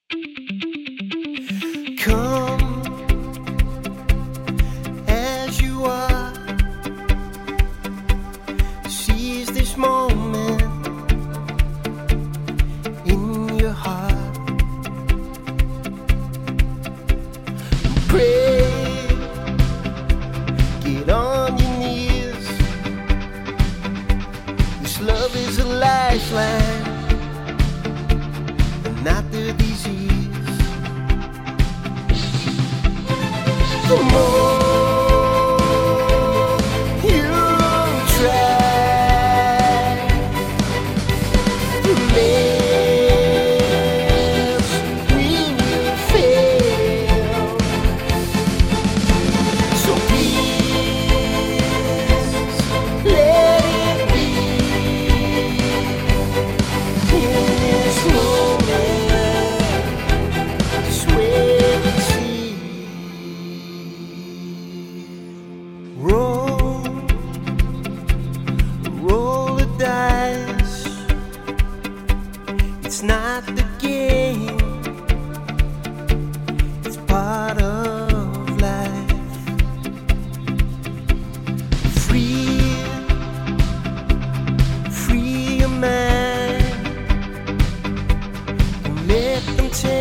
Come as you are, seize this moment in your heart. Pray, get on your knees. This love is a lifeline and not the disease. The more you try, the less we will fail. So please let it be in this moment. Swear and see. Roll the dice. It's not the game, it's part of life. Free your mind, and let them take